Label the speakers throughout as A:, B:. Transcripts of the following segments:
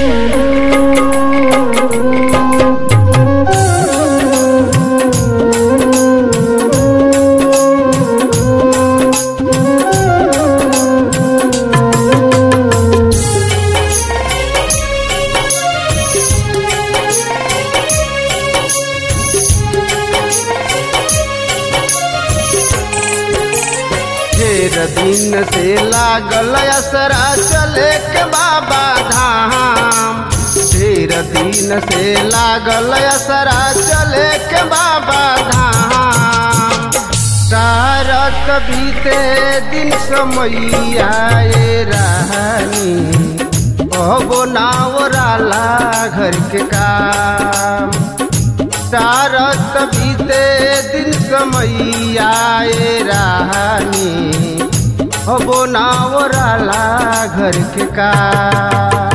A: दिन से लागल असरा चले के बाबा धाम। ढेर दिन से लागल असरा चले के बाबा धाम। तारक बीते दिन समैया रानी अबो नावराला घर के काम। तारक बीते दिन समैया रानी अबो नावराला घर के काम।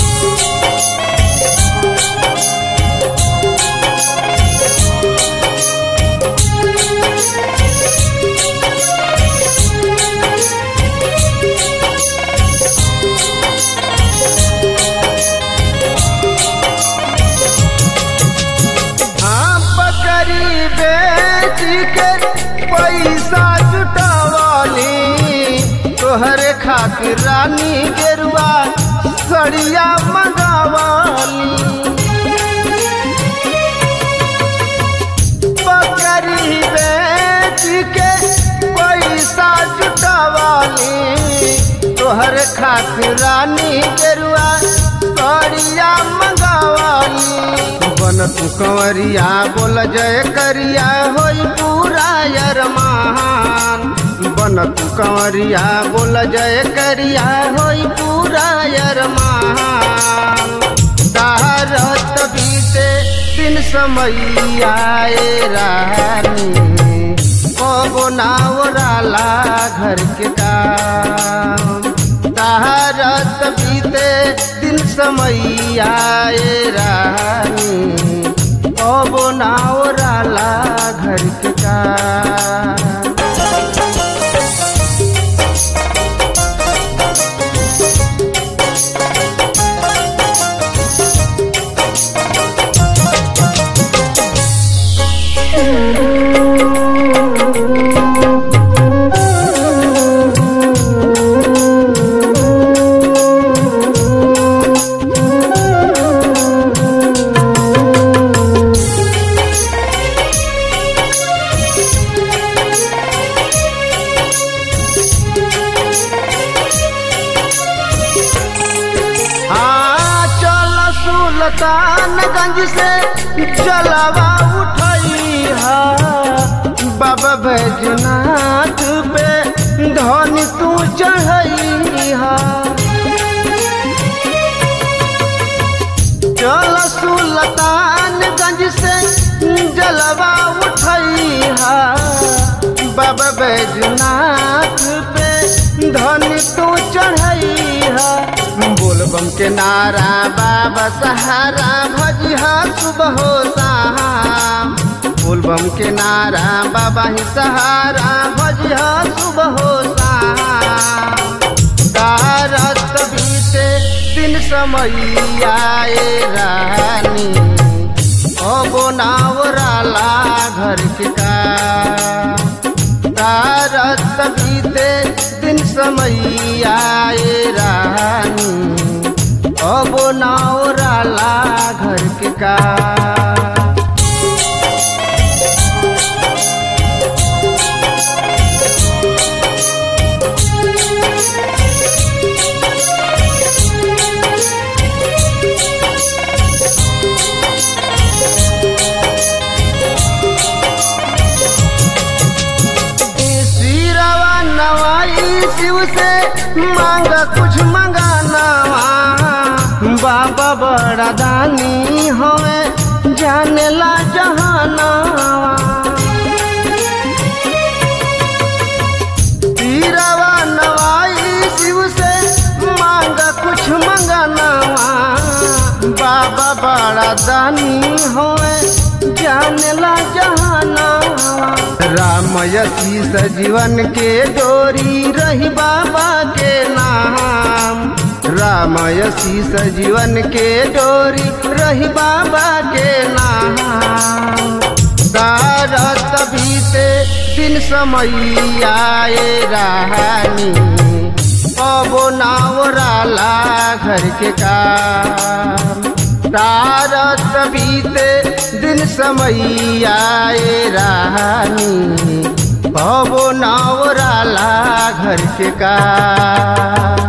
A: पैसा जुटावाली तोहरे खातिर रानी गेरुआ सड़िया मंगावाली। बकरी बेच के पैसा जुटावाली तोहरे खातिर रानी गेरुआ सड़िया मंगावाली। बन तू कंवरिया बोल जय करिया होई पूरा अरमान। बन तू कंवरिया बोल जय करिया होई पूरा अरमान। तारक बीते दिन समैया रानी अबो नावराला घर के काम। तारक बीते दिन समैया रानी अबो नावराला घर के काम। सुल्तानगंज से जलवा उठैहा बाबा बैजनाथ पे धन तू चढ़ैहा। चल सुल्तानगंज से जलवा उठैहा बाबा बैजनाथ पे धन तू चढ़ैहा। बोलबम के नारा बाबा सहारा भजिहा सुबह हो शाम। बोलबम के नारा बाबा ही सहारा भजिहा सुबह हो शाम। तारक बीते दिन समैया रानी अबो नावराला घर के काम। तारक बीते दिन समैया रानी अबो नावराला घर के काम। शिव से मांगा कुछ मंगाना बाबा बड़ा दानी हमें जाने ला जहाना। पीरवा नवाई शिव से मांगा कुछ मंगाना बाबा बड़ा दानी हमें जाने ला जहाना। राम यतीश जीवन के डोरी रही बाबा के नाम। रामयसी सजीवन के डोरी रही बाबा के नाम। तारत बीते दिन समय आए रानी कबो ना ओराला घर के काम। तारत बीते दिन समय आए रानी कबो ना ओराला घर के काम।